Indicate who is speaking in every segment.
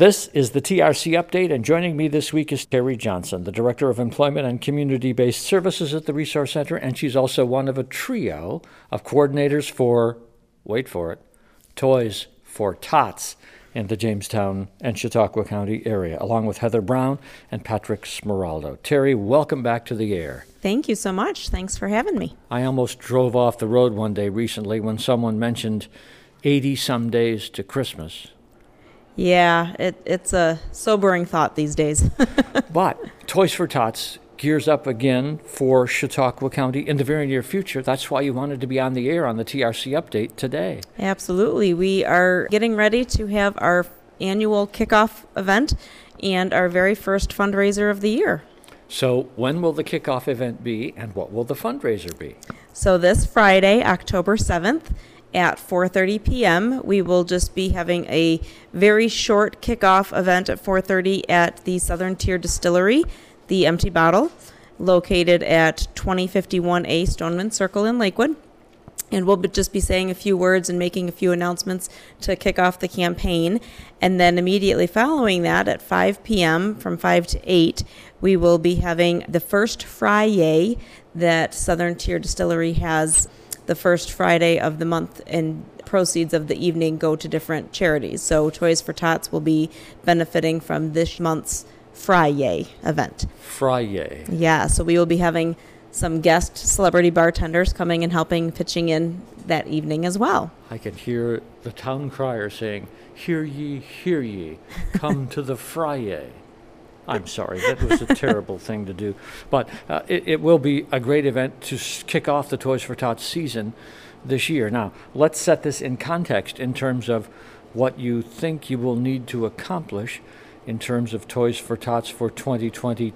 Speaker 1: This is the TRC Update, and joining me this week is Terry Johnson, the Director of Employment and Community-Based Services at the Resource Center, and she's also one of a trio of coordinators for, wait for it, Toys for Tots in the Jamestown and Chautauqua County area, along with Heather Brown and Patrick Smeraldo. Terry, welcome back to the air.
Speaker 2: Thank you so much. Thanks for having me.
Speaker 1: I almost drove off the road one day recently when someone mentioned 80-some days to Christmas.
Speaker 2: Yeah, it's a sobering thought these days.
Speaker 1: But Toys for Tots gears up again for Chautauqua County in the very near future. That's why you wanted to be on the air on the TRC Update today.
Speaker 2: Absolutely. We are getting ready to have our annual kickoff event and our very first fundraiser of the year.
Speaker 1: So when will the kickoff event be, and what will the fundraiser be?
Speaker 2: So this Friday, October 7th, at 4:30 p.m. We will just be having a very short kickoff event at 4:30 at the Southern Tier Distillery, the Empty Bottle, located at 2051A Stoneman Circle in Lakewood. And we'll just be saying a few words and making a few announcements to kick off the campaign. And then immediately following that at 5 p.m. from 5 to 8, we will be having the first Friday that Southern Tier Distillery has. The first Friday of the month, and proceeds of the evening go to different charities. So Toys for Tots will be benefiting from this month's Friday event.
Speaker 1: Friday.
Speaker 2: Yeah, so we will be having some guest celebrity bartenders coming and helping pitching in that evening as well.
Speaker 1: I can hear the town crier saying, hear ye, come to the Friday. I'm sorry, that was a terrible thing to do. But it will be a great event to kick off the Toys for Tots season this year. Now, let's set this in context in terms of what you think you will need to accomplish in terms of Toys for Tots for 2022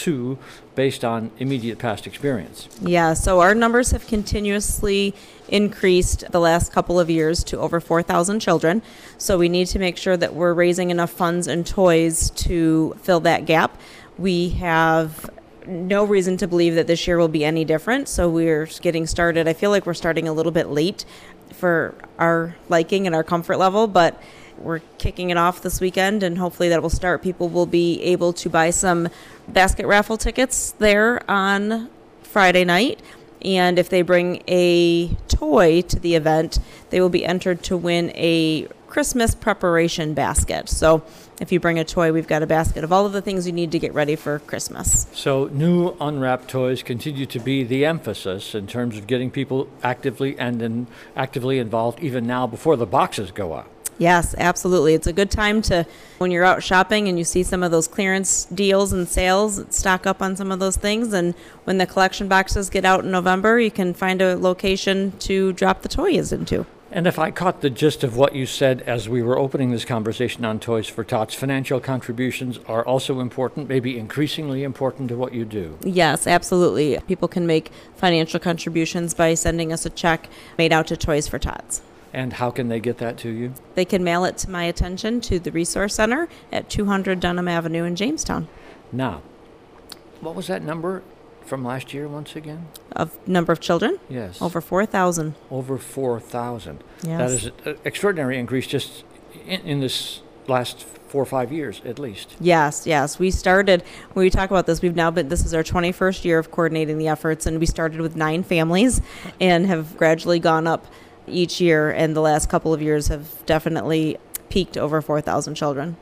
Speaker 1: based on immediate past experience.
Speaker 2: Yeah, so our numbers have continuously increased the last couple of years to over 4,000 children. So we need to make sure that we're raising enough funds and toys to fill that gap. We have no reason to believe that this year will be any different. So we're getting started. I feel like we're starting a little bit late for our liking and our comfort level, but we're kicking it off this weekend, and hopefully that will start. People will be able to buy some basket raffle tickets there on Friday night. And if they bring a toy to the event, they will be entered to win a Christmas preparation basket. So if you bring a toy, we've got a basket of all of the things you need to get ready for Christmas.
Speaker 1: So new unwrapped toys continue to be the emphasis in terms of getting people actively involved even now before the boxes go up.
Speaker 2: Yes, absolutely. It's a good time to, when you're out shopping and you see some of those clearance deals and sales, stock up on some of those things. And when the collection boxes get out in November, you can find a location to drop the toys into.
Speaker 1: And if I caught the gist of what you said as we were opening this conversation on Toys for Tots, financial contributions are also important, maybe increasingly important to what you do.
Speaker 2: Yes, absolutely. People can make financial contributions by sending us a check made out to Toys for Tots.
Speaker 1: And how can they get that to you?
Speaker 2: They can mail it to my attention to the Resource Center at 200 Dunham Avenue in Jamestown.
Speaker 1: Now, what was that number from last year once again?
Speaker 2: Of number of children?
Speaker 1: Yes.
Speaker 2: Over 4,000.
Speaker 1: Over 4,000.
Speaker 2: Yes.
Speaker 1: That is an extraordinary increase just in this last 4 or 5 years at least.
Speaker 2: Yes. We started, when we talk about this, this is our 21st year of coordinating the efforts, and we started with 9 families and have gradually gone up each year, and the last couple of years have definitely peaked over 4,000 children.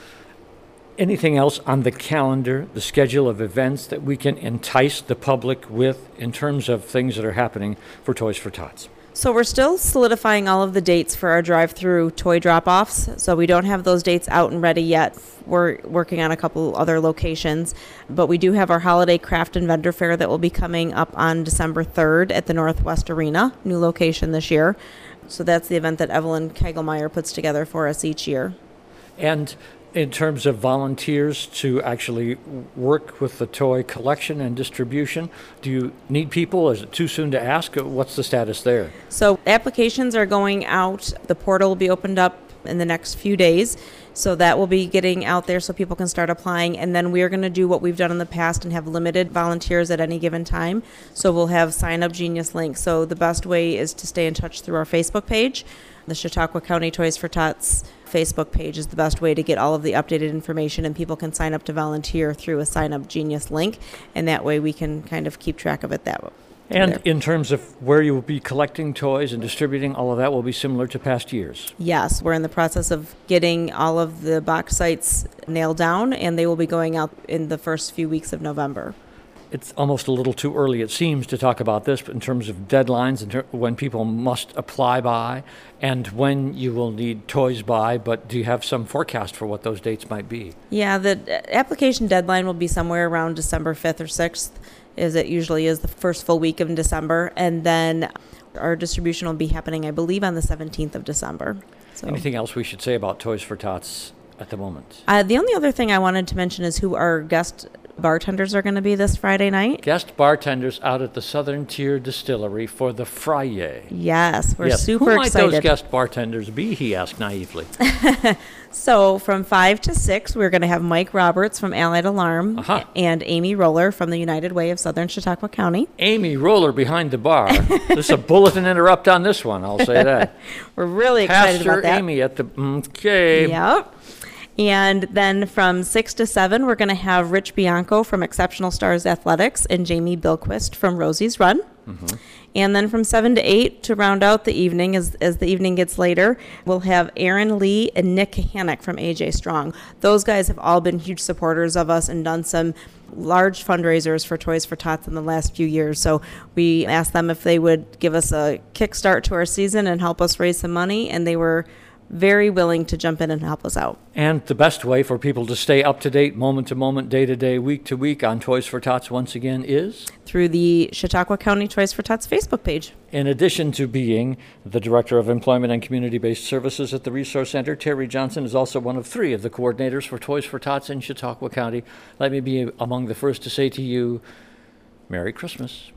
Speaker 1: Anything else on the calendar, the schedule of events that we can entice the public with in terms of things that are happening for Toys for Tots?
Speaker 2: So we're still solidifying all of the dates for our drive-through toy drop-offs. So we don't have those dates out and ready yet. We're working on a couple other locations. But we do have our holiday craft and vendor fair that will be coming up on December 3rd at the Northwest Arena, new location this year. So that's the event that Evelyn Kegelmeyer puts together for us each year.
Speaker 1: And in terms of volunteers to actually work with the toy collection and distribution, do you need people? Is it too soon to ask? What's the status there?
Speaker 2: So applications are going out. The portal will be opened up in the next few days. So that will be getting out there so people can start applying. And then we're going to do what we've done in the past and have limited volunteers at any given time. So we'll have Sign Up Genius links. So the best way is to stay in touch through our Facebook page. The Chautauqua County Toys for Tots Facebook page is the best way to get all of the updated information, and people can sign up to volunteer through a Sign Up Genius link, and that way we can kind of keep track of it that way.
Speaker 1: And in terms of where you will be collecting toys and distributing, all of that will be similar to past years.
Speaker 2: Yes, we're in the process of getting all of the box sites nailed down, and they will be going out in the first few weeks of November.
Speaker 1: It's almost a little too early, it seems, to talk about this, but in terms of deadlines, when people must apply by, and when you will need toys by, but do you have some forecast for what those dates might be?
Speaker 2: Yeah, the application deadline will be somewhere around December 5th or 6th, as it usually is the first full week of December, and then our distribution will be happening, I believe, on the 17th of December. So.
Speaker 1: Anything else we should say about Toys for Tots at the moment?
Speaker 2: The only other thing I wanted to mention is who our guest bartenders are going to be this Friday night.
Speaker 1: Guest bartenders out at the Southern Tier Distillery for the Friday.
Speaker 2: Yes, we're super
Speaker 1: Who might
Speaker 2: excited.
Speaker 1: those guest bartenders be, he asked naively.
Speaker 2: So from 5 to 6, we're going to have Mike Roberts from Allied Alarm and Amy Roller from the United Way of Southern Chautauqua County.
Speaker 1: Amy Roller behind the bar. There's a bulletin interrupt on this one, I'll say that.
Speaker 2: We're really excited about that.
Speaker 1: Pastor Amy at the... Okay.
Speaker 2: Yep. And then from 6 to 7, we're going to have Rich Bianco from Exceptional Stars Athletics and Jamie Bilquist from Rosie's Run. Mm-hmm. And then from 7 to 8, to round out the evening, as the evening gets later, we'll have Aaron Lee and Nick Kahanick from AJ Strong. Those guys have all been huge supporters of us and done some large fundraisers for Toys for Tots in the last few years. So we asked them if they would give us a kickstart to our season and help us raise some money, and they were very willing to jump in and help us out.
Speaker 1: And the best way for people to stay up to date, moment to moment, day to day, week to week on Toys for Tots once again is?
Speaker 2: Through the Chautauqua County Toys for Tots Facebook page.
Speaker 1: In addition to being the Director of Employment and Community-Based Services at the Resource Center, Terry Johnson is also one of 3 of the coordinators for Toys for Tots in Chautauqua County. Let me be among the first to say to you, Merry Christmas.